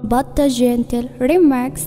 بطة جنتل ريماكس.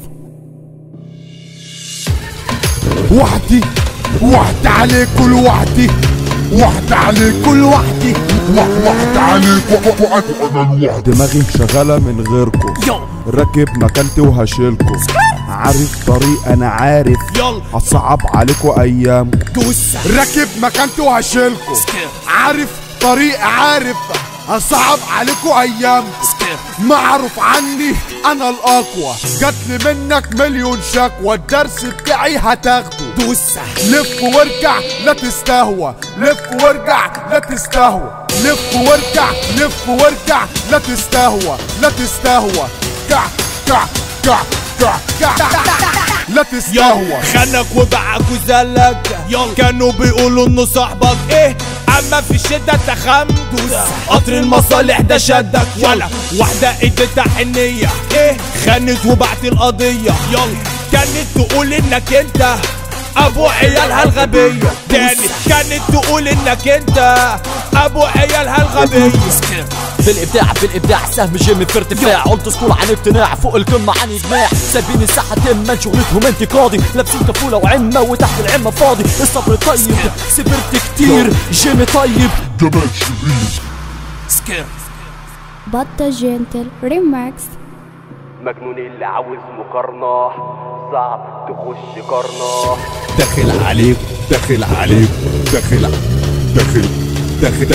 وحدي عليكوا لوحدي، وحدي عليكوا لوحدي، وحدي عليكوا انا لوحدي. دماغي شغالة من غيركم، راكب مكانتي وهشيلكم، عارف طريق انا عارف، هصعب عليكوا ايام. راكب مكانتي وهشيلكوا، عارف طريق عارف، هصعب عليكوا ايام. معروف عني انا الاقوى، جاتلي منك مليون شكوى، الدرس بتاعي هتاخده. لف وارجع لا تستهوى، لف وارجع لا تستهوى، لف وارجع، لف وارجع لا تستهوى، لا تستهوى. كع كع كع كع كع لا تستهوى. خانك وباعك وزلك، كانوا بيقولوا انه صاحبك ايه، اما في الشدة تخمدوس، قطر المصالح ده شدك. ولا واحدة اديتها حنية ايه، خانت وبعت القضية. كانت تقول انك انت ابو عيالها الغبية، كانت تقول انك انت ابو عيالها الغبية. بالابداع سهم جيمي في ارتفاع، قلت سكول عن اقتناع، فوق القمة عن اجماع، سايبين الساحة تما شغلتهم انتقادي، لابسين كفولة وعمة وتحت العمة فاضي. الصبر طيب سبرت كتير، جيمي طيب جمال شرير. بطة جنتل ريماكس. مجنون اللي عاوز مقارنة، صعب تخش قرنة. داخل عليك داخل عليك داخل داخل داخل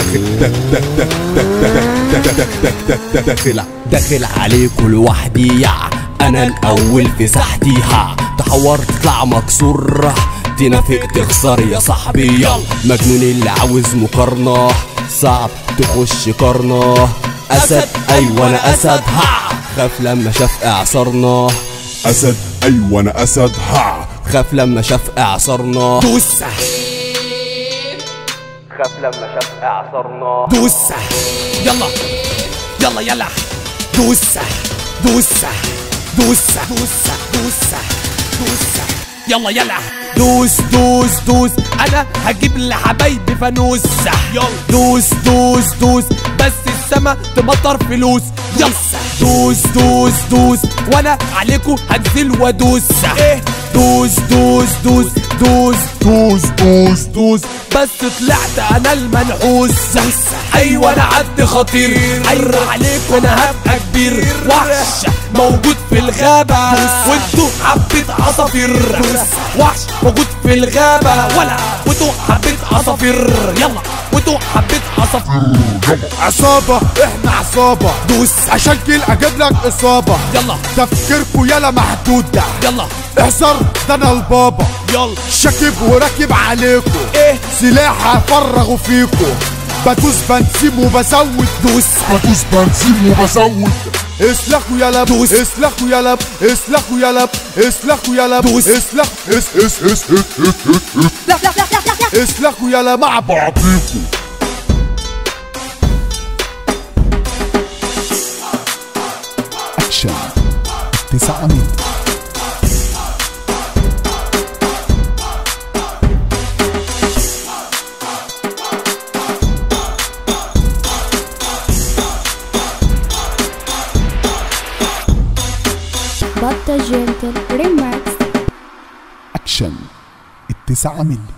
داخل داخل عليكوا لوحدي، انا الاول في ساحتي. تحور تطلع مكسور، تنافق تخسر يا صاحبي. مجنون اللي عاوز مقارنة، صعب تخش قرنة. اسد ايوه انا اسد، خاف لما شاف اعصارنا. اسد ايوه انا اسد، خاف لما شاف اعصارنا. خاف لما شاف اعصارنا. يلا يلا يلا دوسة دوسة دوسة دوسة دوسة دوسة. يلا يلا دوس دوس دوس، انا هجيب لحبايبي فانوس. دوس دوس دوس، بس السما تمطر فلوس. دوس دوس دوس، وانا عليكو هنزل وادوس. دوس دوس دوس دوس دوس دوس دوس، بس طلعت انا المنحوس. ايوه انا عد خطير، ايوه عليكم انا هبقى كبير. وحش موجود في الغابة، وانتو حبيت عصافير. وحش موجود في الغابة، ولا وانتو حبيت عصافير. يلا وانتو حبيت عصافير. عصابة احنا عصابة، دوس عشان كده اجيب لك اصابة. يلا تفكيركوا يلا محدود ده، يلا احذر ده انا البابا. يلا شاكب وراكب عليكوا، سلاح هفرغوا فيكوا. بدوس بنسيم وبزود، بدوس بنسيم وبزود. اسلخوا يلا دوس، اسلخوا يلا، اسلخوا يلا، اسلخوا يلا دوس، اسلخوا يلا مع بعضيكوا. اكشن 9 بطة جنتل ريماكس. اكشن 9 ملي.